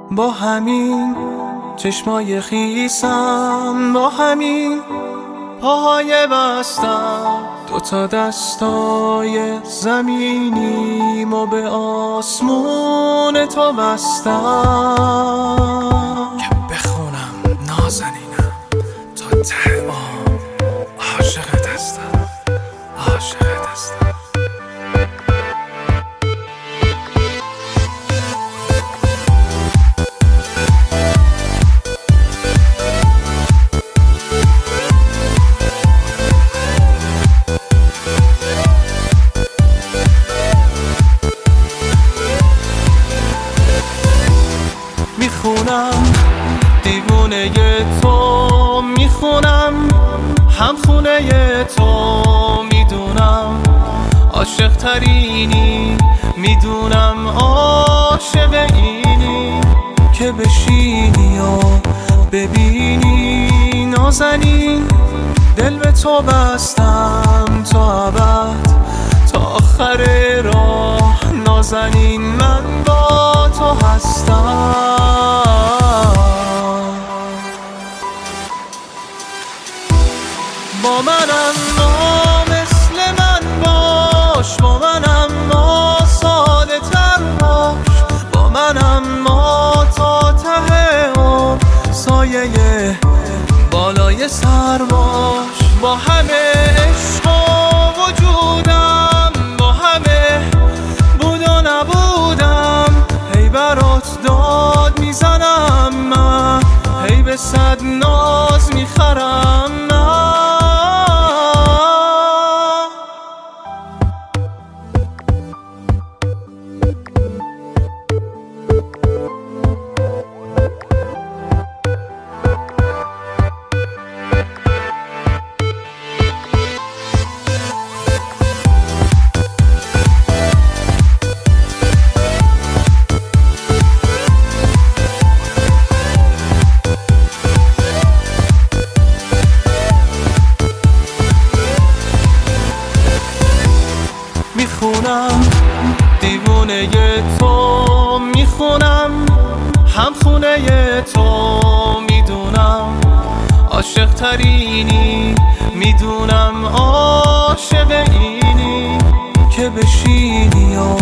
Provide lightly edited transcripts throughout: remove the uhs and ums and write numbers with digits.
با همین چشمای خیسم، با همین پاهای بستم، دوتا دستای زمینیم و به آسمون تو بستم که بخونم نازنینم تا ته عاشقت هستم، عاشقت هستم. میخونم دیوونه تو، میخونم همخونه تو، میدونم عاشق ترینی، میدونم عاشق اینی که بشینی و ببینی نازنین، دل به تو بستم تا ابد، تا آخر راه نازنین من با تو هستم. با من اما مثل من باش، با من اما ساده تر باش، با من اما تا ته سایه بالای سر باش. با همه عشق و وجودم، با همه بود و نبودم، هی برات داد میزنم من، هی به صد ناز میخرم من. میخونم دیوونه تو، میخونم همخونه تو، میدونم عاشق ترینی، میدونم عاشق اینی که بشینی و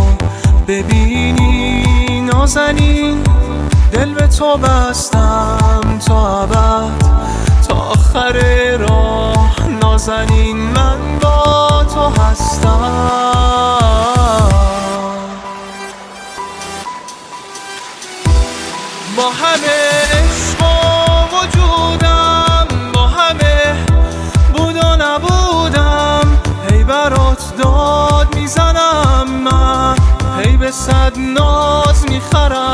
ببینی نازنین، دل به تو بستم تا ابد، تا آخر راه نازنین من با تو هستم. با همه عشق و وجودم، با همه بود و نبودم، هی برات داد میزنم من، هی به صد ناز میخرم